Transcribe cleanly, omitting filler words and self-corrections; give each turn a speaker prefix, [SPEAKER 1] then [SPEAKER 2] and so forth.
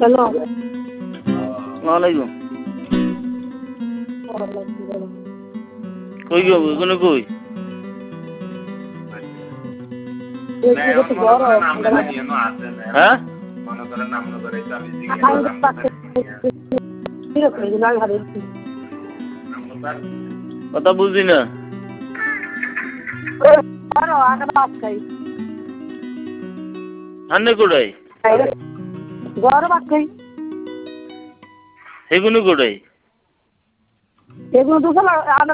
[SPEAKER 1] hello
[SPEAKER 2] ওয়ালাইকুম কই গো ওখানে কই হ্যাঁ কথা বুঝি না আন্নে কোটাই এগুলো কোটাই
[SPEAKER 1] এগুলো তো